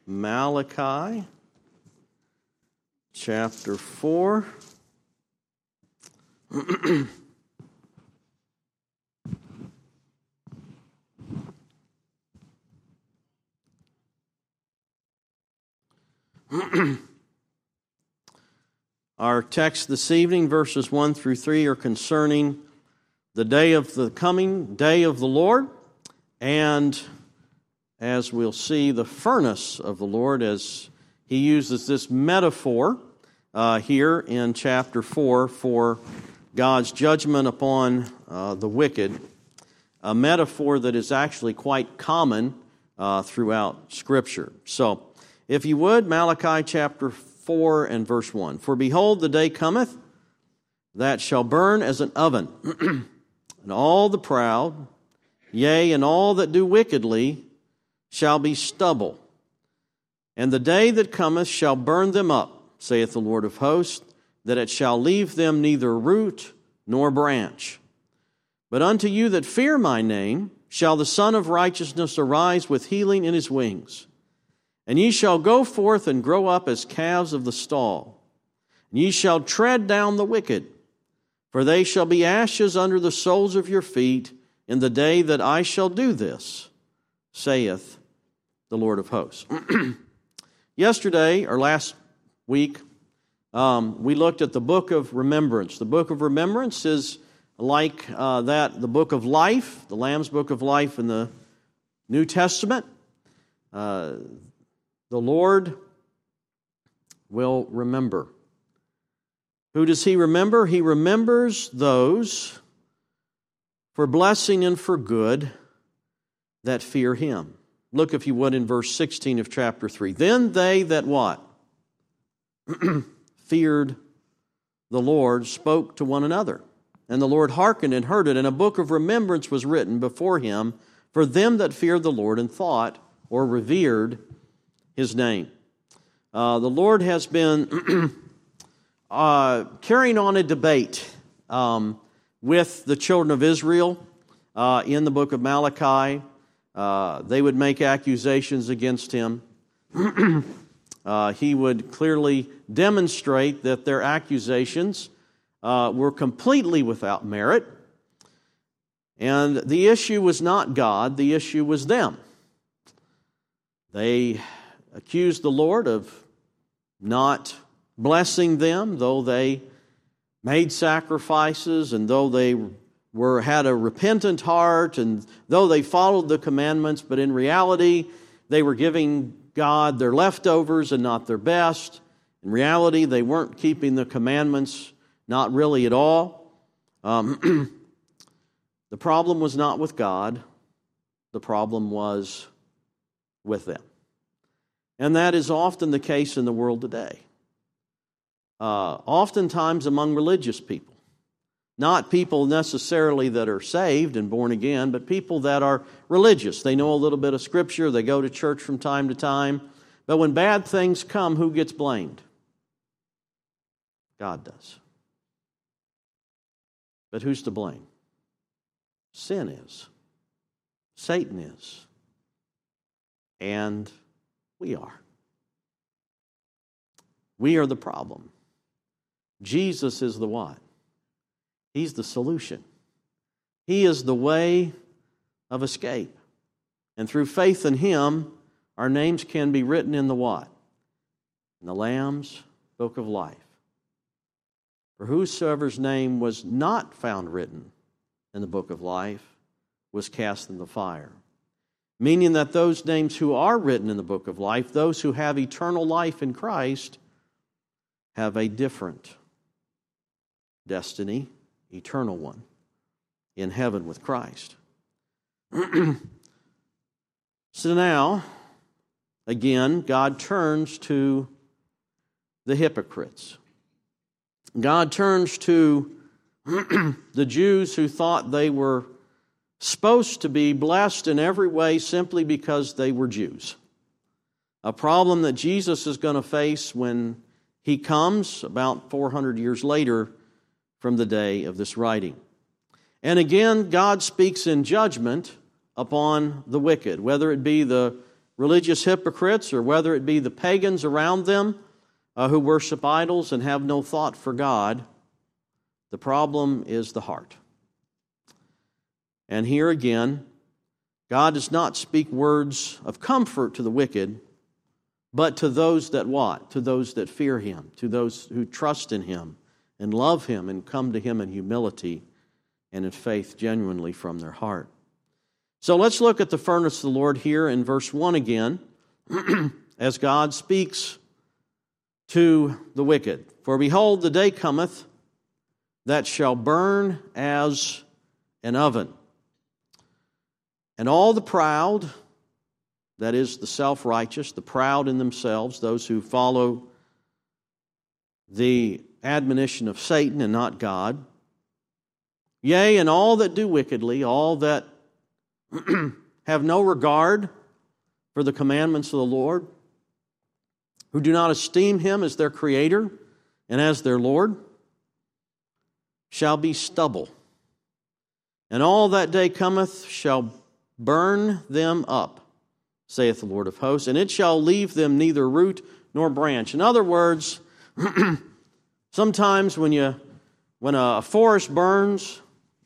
Malachi chapter 4. Our text this evening, verses 1 through 3, are concerning the day of the coming day of the Lord, and as we'll see, the furnace of the Lord, as he uses this metaphor here in chapter 4 for God's judgment upon the wicked, a metaphor that is actually quite common throughout Scripture. So, if you would, Malachi chapter 4 and verse 1. For behold, the day cometh that shall burn as an oven, and all the proud, yea, and all that do wickedly, shall be stubble. And the day that cometh shall burn them up, saith the Lord of hosts, that it shall leave them neither root nor branch. But unto you that fear my name shall the Son of Righteousness arise with healing in his wings. And ye shall go forth and grow up as calves of the stall. And ye shall tread down the wicked, for they shall be ashes under the soles of your feet in the day that I shall do this, saith the Lord of hosts. Yesterday, or last week, we looked at the book of remembrance. The book of remembrance is like the book of life, the Lamb's book of life in the New Testament. The Lord will remember. Who does he remember? He remembers those for blessing and for good that fear him. Look, if you would, in verse 16 of chapter 3. Then they that what? Feared the Lord spoke to one another. And the Lord hearkened and heard it, and a book of remembrance was written before him for them that feared the Lord and thought or revered his name. The Lord has been carrying on a debate with the children of Israel in the book of Malachi. They would make accusations against him. He would clearly demonstrate that their accusations were completely without merit. And the issue was not God, the issue was them. They accused the Lord of not blessing them, though they made sacrifices, and though they had a repentant heart, and though they followed the commandments, but in reality, they were giving God their leftovers and not their best. In reality, they weren't keeping the commandments, not really at all. The problem was not with God. The problem was with them. And that is often the case in the world today. Oftentimes among religious people. Not people necessarily that are saved and born again, but people that are religious. They know a little bit of Scripture, they go to church from time to time. But when bad things come, who gets blamed? God does. But who's to blame? Sin is. Satan is. And we are. We are the problem. Jesus is the what? He's the solution. He is the way of escape. And through faith in him, our names can be written in the what? In the Lamb's book of life. For whosoever's name was not found written in the book of life was cast in the fire. Meaning that those names who are written in the book of life, those who have eternal life in Christ, have a different destiny, eternal one, in heaven with Christ. So now, again, God turns to the hypocrites. God turns to the Jews who thought they were supposed to be blessed in every way simply because they were Jews. A problem that Jesus is going to face when he comes about 400 years later from the day of this writing. And again, God speaks in judgment upon the wicked, whether it be the religious hypocrites or whether it be the pagans around them who worship idols and have no thought for God, the problem is the heart. And here again, God does not speak words of comfort to the wicked, but to those that what? To those that fear Him, to those who trust in Him and love Him and come to Him in humility and in faith genuinely from their heart. So let's look at the furnace of the Lord here in verse 1 again, as God speaks to the wicked. For behold, the day cometh that shall burn as an oven. And all the proud, that is the self-righteous, the proud in themselves, those who follow the admonition of Satan and not God, yea, and all that do wickedly, all that have no regard for the commandments of the Lord, who do not esteem Him as their Creator and as their Lord, shall be stubble. And all that day cometh shall burn them up, saith the Lord of hosts, and it shall leave them neither root nor branch. In other words, sometimes when a forest burns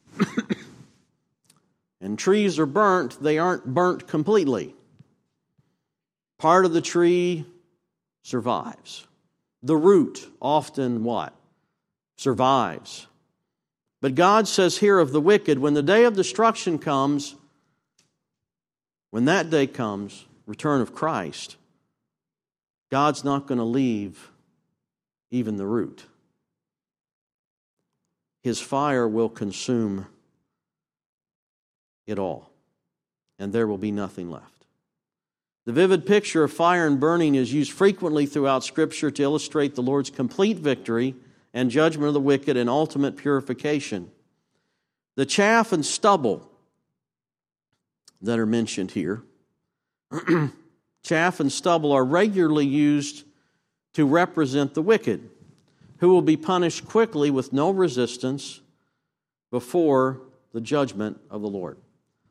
and trees are burnt, they aren't burnt completely. Part of the tree survives. The root often what? Survives. But God says here of the wicked, when the day of destruction comes, when that day comes, return of Christ, God's not going to leave even the root. His fire will consume it all, and there will be nothing left. The vivid picture of fire and burning is used frequently throughout Scripture to illustrate the Lord's complete victory and judgment of the wicked and ultimate purification. The chaff and stubble that are mentioned here, chaff and stubble are regularly used to represent the wicked, who will be punished quickly with no resistance before the judgment of the Lord.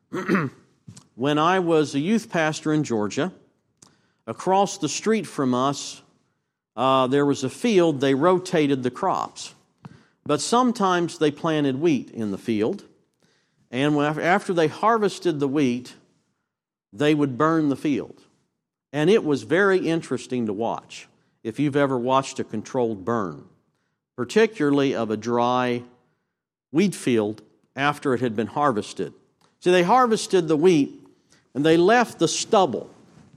When I was a youth pastor in Georgia, across the street from us, there was a field. They rotated the crops. But sometimes they planted wheat in the field. And after they harvested the wheat, they would burn the field. And it was very interesting to watch, if you've ever watched a controlled burn, particularly of a dry wheat field after it had been harvested. See, they harvested the wheat, and they left the stubble,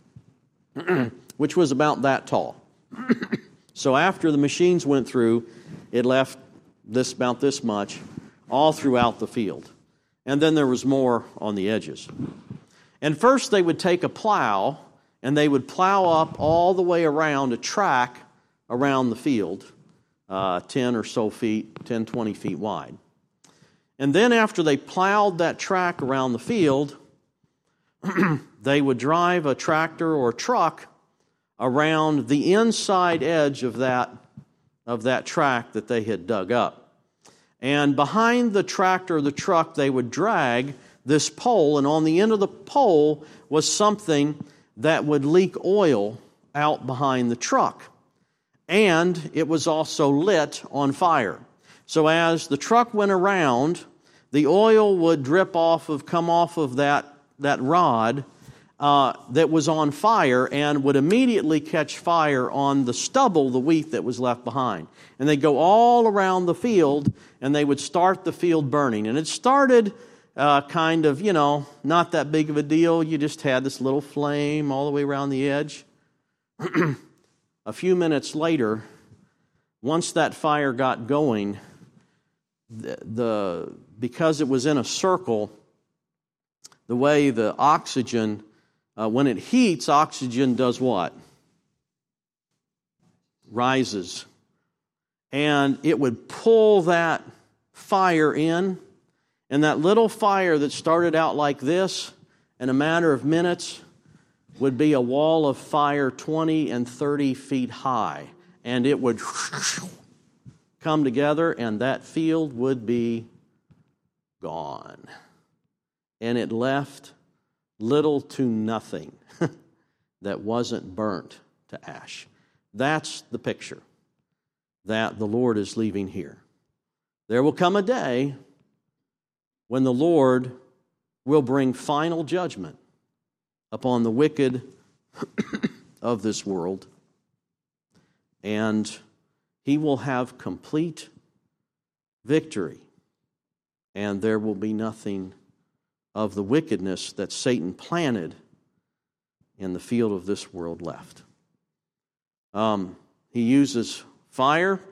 which was about that tall. So after the machines went through, it left about this much all throughout the field. And then there was more on the edges. And first they would take a plow, and they would plow up all the way around a track around the field, 10 or so feet, 10, 20 feet wide. And then after they plowed that track around the field, they would drive a tractor or truck around the inside edge of that track that they had dug up. And behind the tractor or the truck, they would drag this pole, and on the end of the pole was something that would leak oil out behind the truck. And it was also lit on fire. So as the truck went around, the oil would come off of that rod that was on fire and would immediately catch fire on the stubble, the wheat that was left behind. And they'd go all around the field, and they would start the field burning. And it started kind of, not that big of a deal. You just had this little flame all the way around the edge. A few minutes later, once that fire got going, because it was in a circle, the way the oxygen, when it heats, oxygen does what? Rises. And it would pull that fire in, and that little fire that started out like this, in a matter of minutes, would be a wall of fire 20 and 30 feet high. And it would come together, and that field would be gone. And it left little to nothing. that wasn't burnt to ash. That's the picture that the Lord is leaving here. There will come a day when the Lord will bring final judgment upon the wicked of this world, and He will have complete victory, and there will be nothing of the wickedness that Satan planted in the field of this world left. He uses fire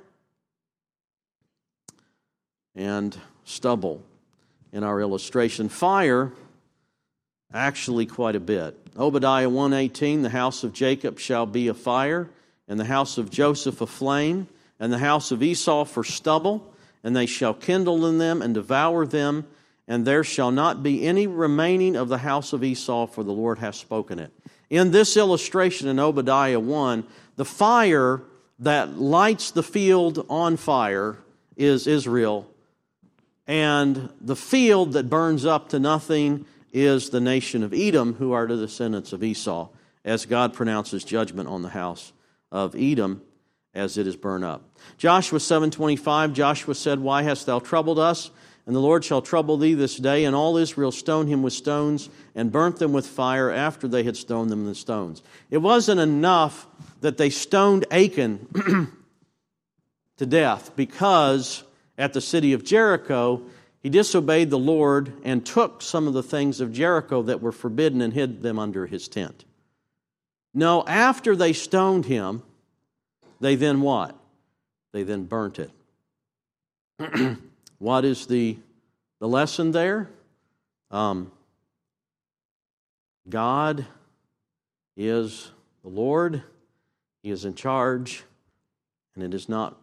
and stubble in our illustration. Fire, actually quite a bit. Obadiah 1:18, the house of Jacob shall be a fire, and the house of Joseph a flame, and the house of Esau for stubble, and they shall kindle in them and devour them, and there shall not be any remaining of the house of Esau, for the Lord hath spoken it. In this illustration in Obadiah 1, the fire that lights the field on fire is Israel, and the field that burns up to nothing is the nation of Edom, who are the descendants of Esau, as God pronounces judgment on the house of Edom as it is burned up. Joshua 7:25, Joshua said, Why hast thou troubled us? And the Lord shall trouble thee this day. And all Israel stoned him with stones and burnt them with fire after they had stoned them with stones. It wasn't enough that they stoned Achan to death, because at the city of Jericho, he disobeyed the Lord and took some of the things of Jericho that were forbidden and hid them under his tent. No, after they stoned him, they then what? They then burnt it. What is the lesson there? God is the Lord. He is in charge, and it is not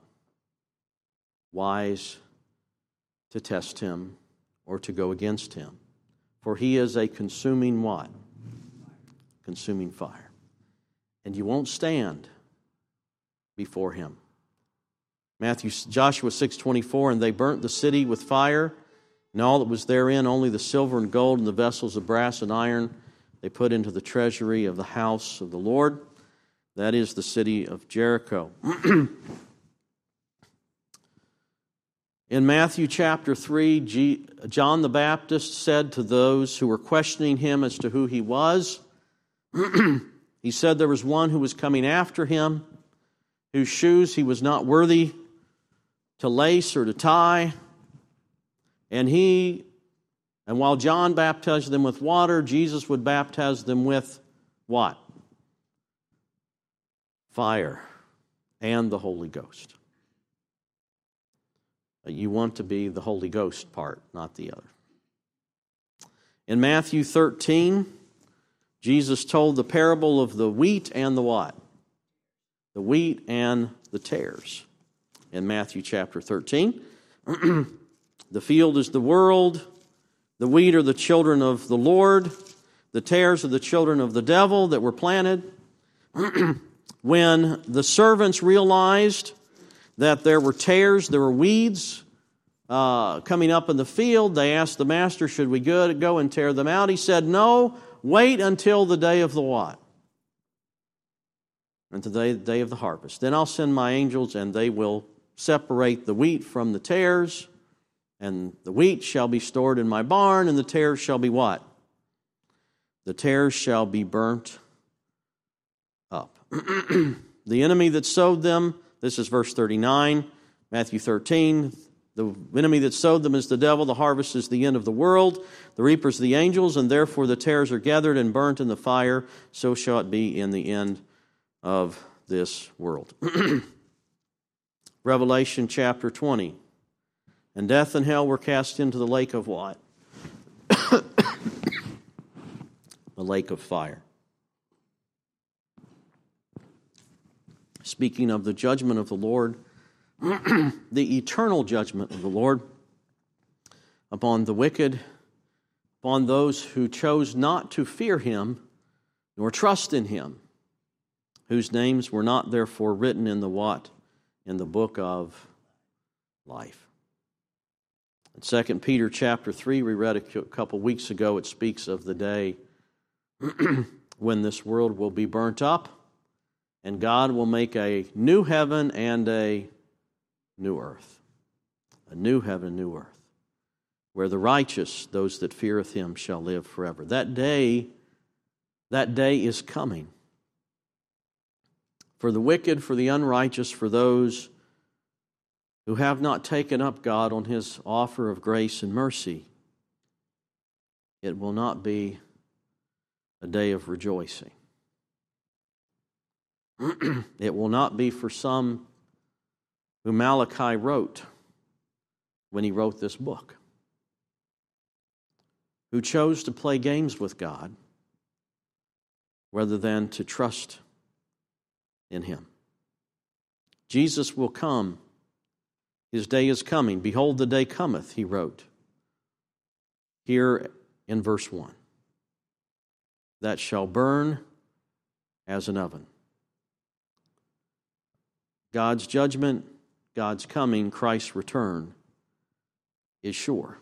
wise to test Him or to go against Him. For He is a consuming what? Consuming fire. And you won't stand before Him. Joshua 6:24, and they burnt the city with fire, and all that was therein, only the silver and gold and the vessels of brass and iron, they put into the treasury of the house of the Lord. That is the city of Jericho. In Matthew chapter 3, John the Baptist said to those who were questioning him as to who he was, he said there was one who was coming after him, whose shoes he was not worthy to lace or to tie. And while John baptized them with water, Jesus would baptize them with what? Fire and the Holy Ghost. You want to be the Holy Ghost part, not the other. In Matthew 13, Jesus told the parable of the wheat and the what? The wheat and the tares. In Matthew chapter 13, the field is the world, the wheat are the children of the Lord, the tares are the children of the devil that were planted. When the servants realized that there were tares, there were weeds coming up in the field, they asked the master, should we go and tear them out? He said, no, wait until the day of the what? Until the day of the harvest. Then I'll send my angels, and they will separate the wheat from the tares, and the wheat shall be stored in my barn, and the tares shall be what? The tares shall be burnt up. The enemy that sowed them, this is verse 39, Matthew 13, the enemy that sowed them is the devil, the harvest is the end of the world, the reapers are the angels, and therefore the tares are gathered and burnt in the fire, so shall it be in the end of this world. Revelation chapter 20. And death and hell were cast into the lake of what? The lake of fire. Speaking of the judgment of the Lord, the eternal judgment of the Lord upon the wicked, upon those who chose not to fear Him nor trust in Him, whose names were not therefore written in the what? In the book of life. In 2 Peter chapter 3, we read a couple weeks ago, it speaks of the day when this world will be burnt up, and God will make a new heaven and a new earth. A new heaven, new earth, where the righteous, those that feareth him, shall live forever. That day is coming. For the wicked, for the unrighteous, for those who have not taken up God on his offer of grace and mercy, it will not be a day of rejoicing. It will not be for some who Malachi wrote when he wrote this book, who chose to play games with God rather than to trust in him. Jesus will come. His day is coming. Behold, the day cometh, he wrote here in verse 1, that shall burn as an oven. God's judgment, God's coming, Christ's return is sure.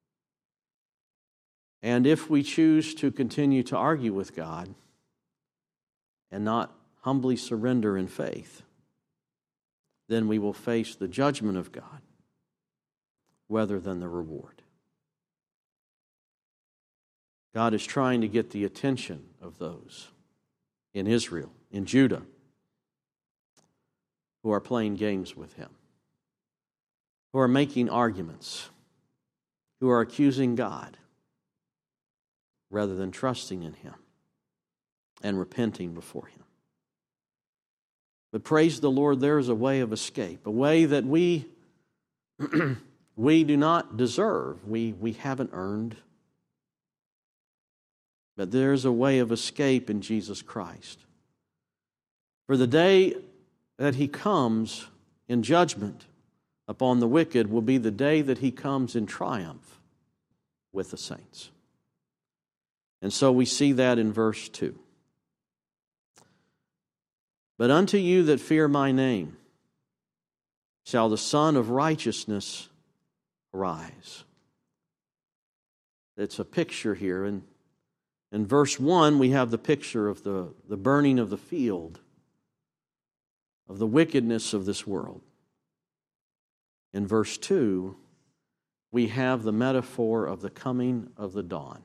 And if we choose to continue to argue with God and not humbly surrender in faith, then we will face the judgment of God rather than the reward. God is trying to get the attention of those in Israel, in Judah, who are playing games with him, who are making arguments, who are accusing God rather than trusting in him and repenting before him. But praise the Lord, there is a way of escape, a way that we do not deserve, we haven't earned. But there is a way of escape in Jesus Christ. For the day that he comes in judgment upon the wicked will be the day that he comes in triumph with the saints. And so we see that in verse 2. But unto you that fear my name shall the Son of Righteousness arise. It's a picture here. And in verse 1, we have the picture of the burning of the field, of the wickedness of this world. In verse 2, we have the metaphor of the coming of the dawn.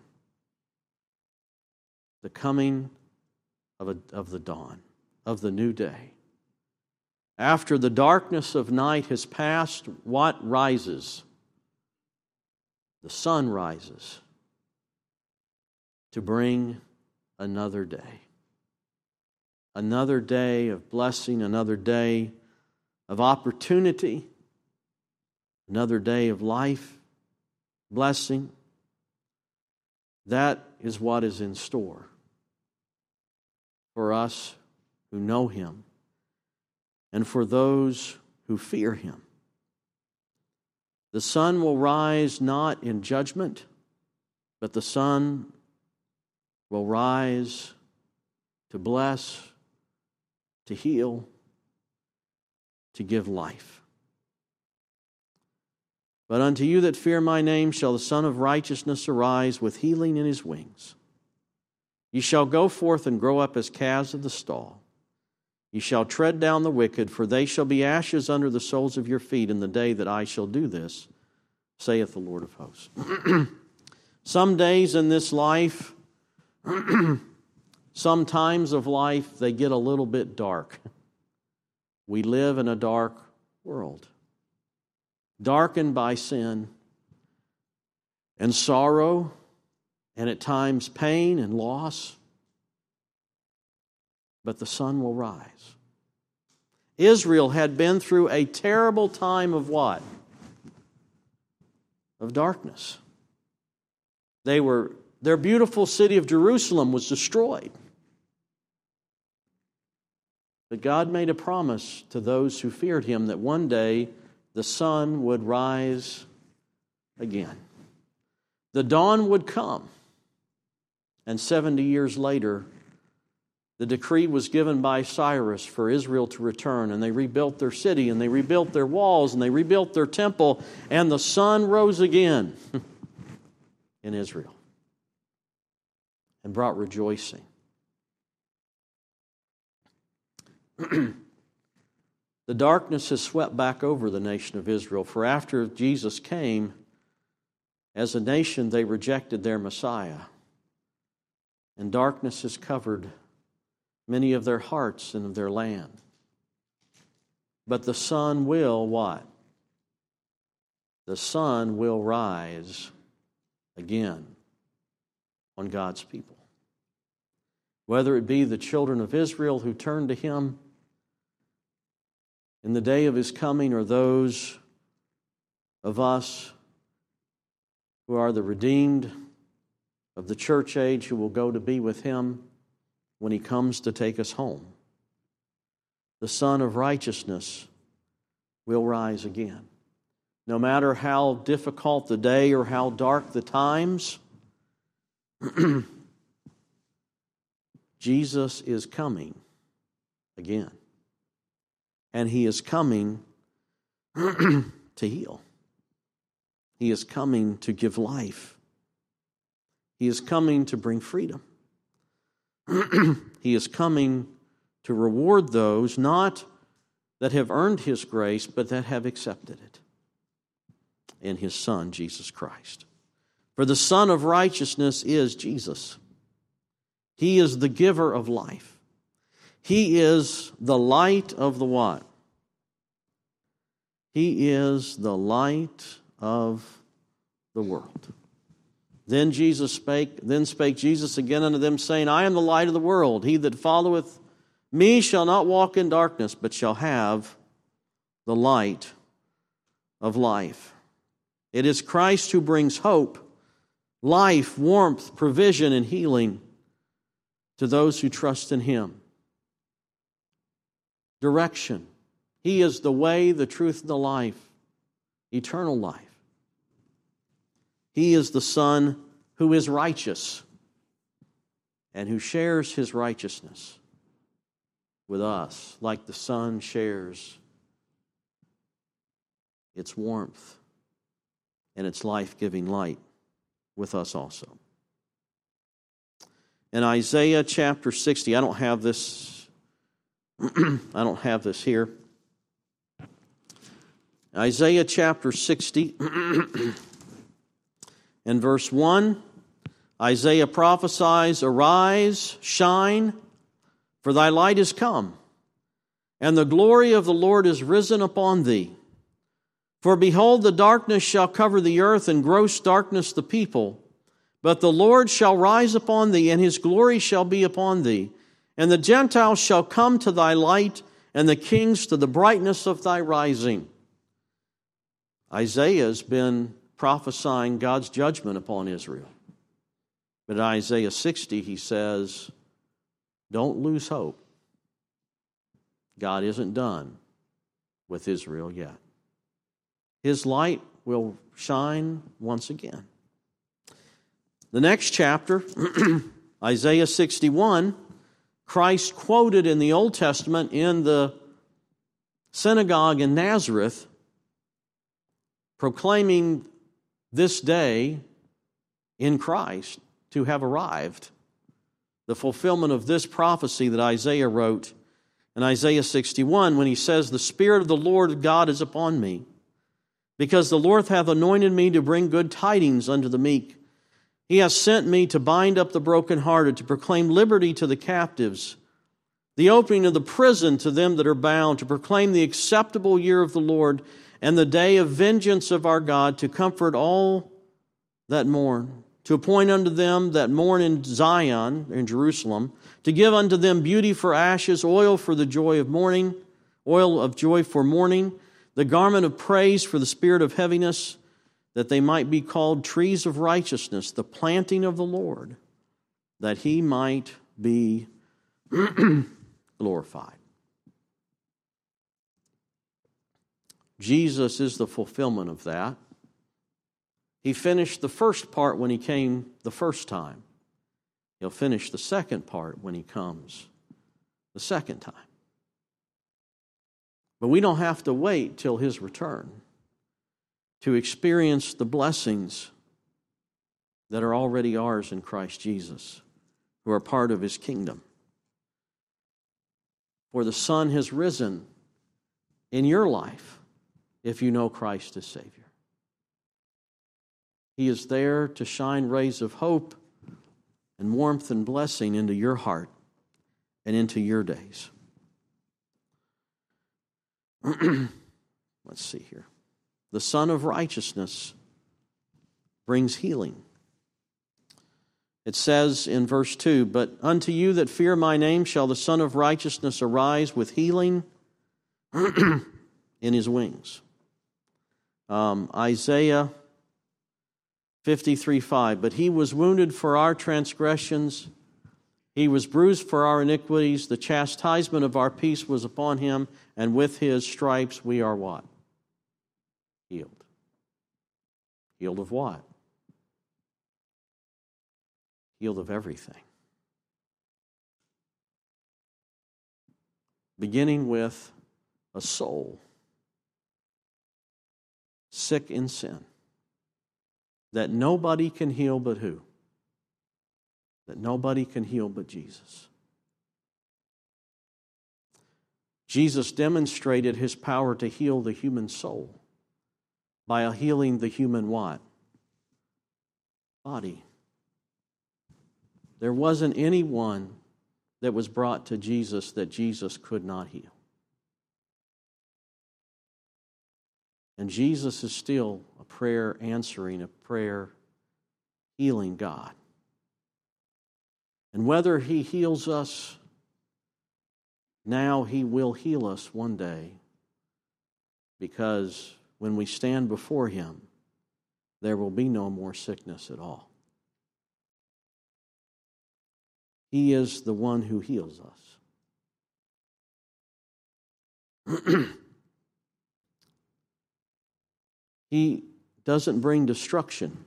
The coming of the dawn, of the new day. After the darkness of night has passed, what rises? The sun rises to bring another day. Another day of blessing, another day of opportunity, another day of life, blessing. That is what is in store for us who know him and for those who fear him. The sun will rise not in judgment, but the sun will rise to bless, to heal, to give life. But unto you that fear my name shall the Son of Righteousness arise with healing in his wings. Ye shall go forth and grow up as calves of the stall. Ye shall tread down the wicked, for they shall be ashes under the soles of your feet in the day that I shall do this, saith the Lord of hosts. Some days in this life, some times of life, they get a little bit dark. We live in a dark world, darkened by sin and sorrow, and at times pain and loss. But the sun will rise. Israel had been through a terrible time of what? Of darkness. Their beautiful city of Jerusalem was destroyed. But God made a promise to those who feared him that one day the sun would rise again. The dawn would come. And 70 years later, the decree was given by Cyrus for Israel to return, and they rebuilt their city, and they rebuilt their walls, and they rebuilt their temple, and the sun rose again in Israel and brought rejoicing. The darkness has swept back over the nation of Israel, for after Jesus came, as a nation they rejected their Messiah, and darkness has covered many of their hearts and of their land. But the sun will what? The sun will rise again on God's people. Whether it be the children of Israel who turn to Him in the day of His coming, or those of us who are the redeemed of the church age who will go to be with Him when He comes to take us home, the Son of Righteousness will rise again. No matter how difficult the day or how dark the times, Jesus is coming again. And He is coming to heal. He is coming to give life. He is coming to bring freedom. He is coming to reward those not that have earned His grace, but that have accepted it in His Son, Jesus Christ. For the Son of Righteousness is Jesus. He is the giver of life. He is the light of the what? He is the light of the world. Then spake Jesus again unto them, saying, I am the light of the world. He that followeth me shall not walk in darkness, but shall have the light of life. It is Christ who brings hope, life, warmth, provision, and healing to those who trust in Him. Direction. He is the way, the truth, and the life, eternal life. He is the Son who is righteous and who shares His righteousness with us, like the sun shares its warmth and its life-giving light with us also. In Isaiah chapter 60, I don't have this here. Isaiah chapter 60 and verse 1, Isaiah prophesies, Arise, shine, for thy light is come, and the glory of the Lord is risen upon thee. For behold, the darkness shall cover the earth, and gross darkness the people. But the Lord shall rise upon thee, and His glory shall be upon thee. And the Gentiles shall come to thy light, and the kings to the brightness of thy rising. Isaiah has been prophesying God's judgment upon Israel. But in Isaiah 60, he says, don't lose hope. God isn't done with Israel yet. His light will shine once again. The next chapter, Isaiah 61, Christ quoted in the Old Testament in the synagogue in Nazareth, proclaiming this day in Christ to have arrived. The fulfillment of this prophecy that Isaiah wrote in Isaiah 61 when he says, The Spirit of the Lord God is upon me, because the Lord hath anointed me to bring good tidings unto the meek. He hath sent me to bind up the brokenhearted, to proclaim liberty to the captives, the opening of the prison to them that are bound, to proclaim the acceptable year of the Lord, and the day of vengeance of our God, to comfort all that mourn, to appoint unto them that mourn in Zion, in Jerusalem, to give unto them beauty for ashes, oil for the joy of mourning, oil of joy for mourning, the garment of praise for the spirit of heaviness, that they might be called trees of righteousness, the planting of the Lord, that He might be glorified. Jesus is the fulfillment of that. He finished the first part when He came the first time. He'll finish the second part when He comes the second time. But we don't have to wait till His return to experience the blessings that are already ours in Christ Jesus, who are part of His kingdom. For the sun has risen in your life if you know Christ as Savior. He is there to shine rays of hope and warmth and blessing into your heart and into your days. Let's see here. The Son of Righteousness brings healing. It says in verse 2, "But unto you that fear my name shall the Son of Righteousness arise with healing in his wings." Isaiah 53:5, "But he was wounded for our transgressions, he was bruised for our iniquities, the chastisement of our peace was upon him, and with his stripes we are" what? Healed. Healed of what? Healed of everything. Beginning with a soul sick in sin that nobody can heal but who? That nobody can heal but Jesus. Jesus demonstrated his power to heal the human soul by healing the human what? Body. There wasn't anyone that was brought to Jesus that Jesus could not heal. And Jesus is still a prayer answering, a prayer healing God. And whether he heals us now, he will heal us one day, because when we stand before him, there will be no more sickness at all. He is the one who heals us. He doesn't bring destruction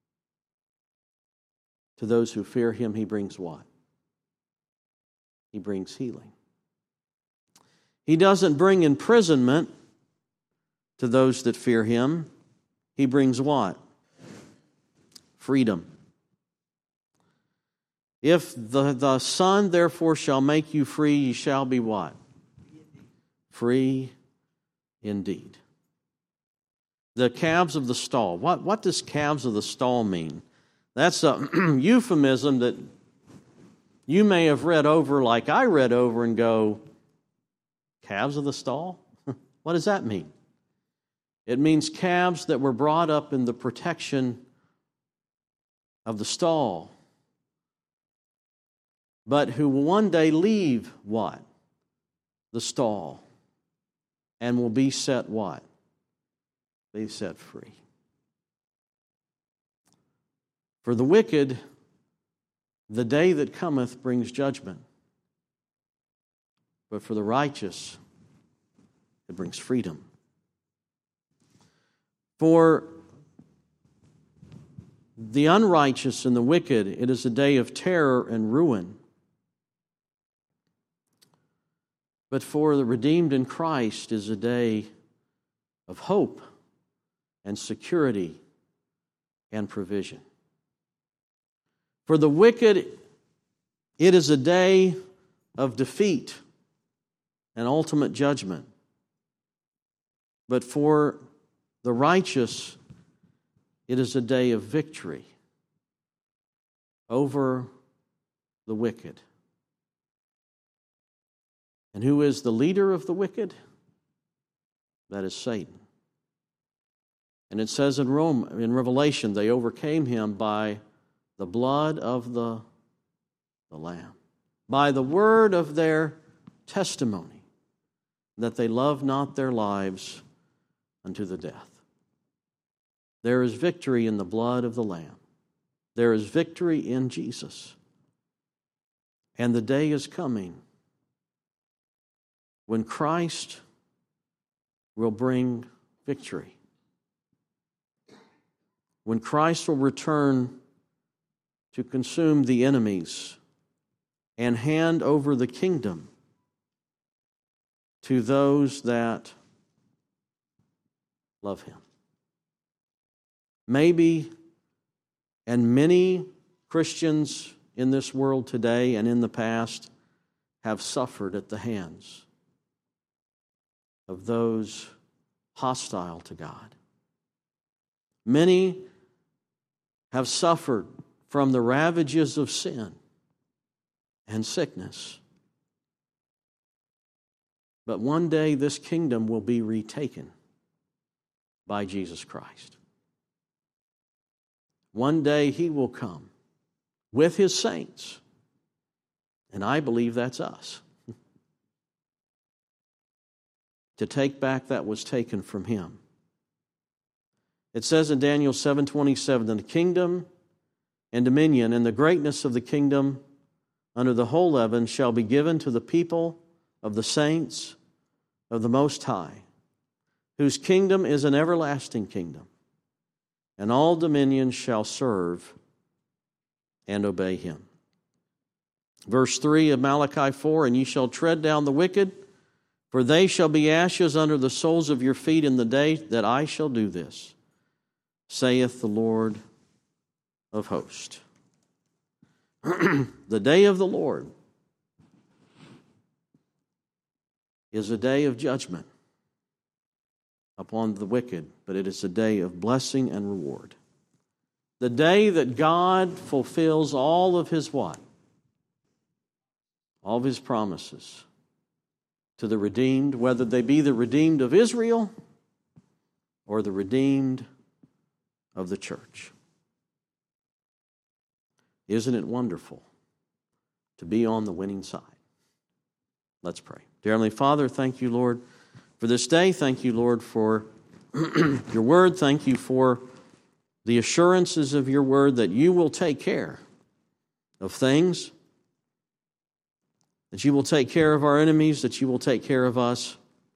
to those who fear him. He brings what? He brings healing. He doesn't bring imprisonment to those that fear him. He brings what? Freedom. "If the Son therefore shall make you free, ye shall be" what? Free indeed. The calves of the stall. What does calves of the stall mean? That's a euphemism that you may have read over like I read over and go, calves of the stall? What does that mean? It means calves that were brought up in the protection of the stall, but who will one day leave what? The stall, and will be set what? Be set free. For the wicked, the day that cometh brings judgment, but for the righteous, it brings freedom. For the unrighteous and the wicked, it is a day of terror and ruin. But for the redeemed in Christ is a day of hope and security and provision. For the wicked, it is a day of defeat and ultimate judgment. But for the righteous, it is a day of victory over the wicked. And who is the leader of the wicked? That is Satan. And it says in Revelation, they overcame him by the blood of the Lamb, by the word of their testimony, that they love not their lives unto the death. There is victory in the blood of the Lamb. There is victory in Jesus. And the day is coming when Christ will bring victory. When Christ will return to consume the enemies and hand over the kingdom to those that love him. Maybe, and many Christians in this world today and in the past have suffered at the hands of those hostile to God. Many have suffered from the ravages of sin and sickness. But one day this kingdom will be retaken by Jesus Christ. One day He will come with His saints, and I believe that's us, to take back that was taken from Him. It says in Daniel 7:27, "And the kingdom and dominion and the greatness of the kingdom under the whole heaven shall be given to the people of the saints of the Most High, whose kingdom is an everlasting kingdom, and all dominions shall serve and obey Him." Verse 3 of Malachi 4, "And ye shall tread down the wicked, for they shall be ashes under the soles of your feet in the day that I shall do this, saith the Lord of hosts." The day of the Lord is a day of judgment upon the wicked, but it is a day of blessing and reward. The day that God fulfills all of His what? All of His promises to the redeemed, whether they be the redeemed of Israel or the redeemed of the church. Isn't it wonderful to be on the winning side? Let's pray. Dear Heavenly Father, thank you, Lord, for this day. Thank you, Lord, for your word. Thank you for the assurances of your word that you will take care of things, that you will take care of our enemies, that you will take care of us,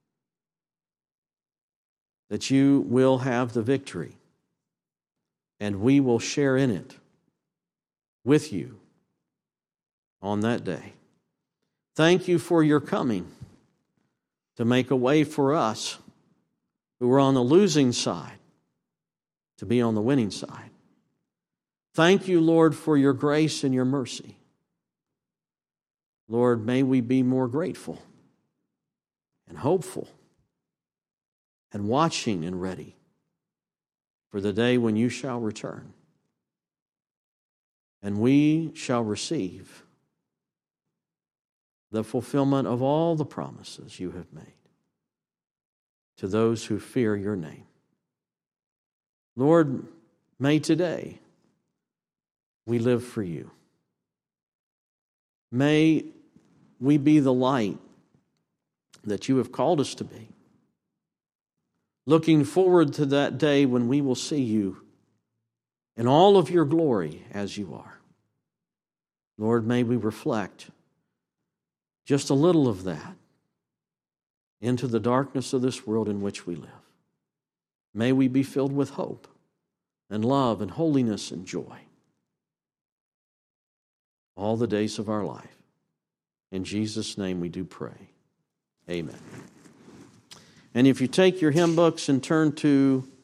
that you will have the victory, and we will share in it with you on that day. Thank you for your coming to make a way for us who are on the losing side to be on the winning side. Thank you, Lord, for your grace and your mercy. Lord, may we be more grateful and hopeful and watching and ready for the day when you shall return, and we shall receive the fulfillment of all the promises you have made to those who fear your name. Lord, may today we live for you. May we be the light that you have called us to be, looking forward to that day when we will see you in all of your glory as you are. Lord, may we reflect just a little of that into the darkness of this world in which we live. May we be filled with hope and love and holiness and joy all the days of our life. In Jesus' name we do pray. Amen. And if you take your hymn books and turn to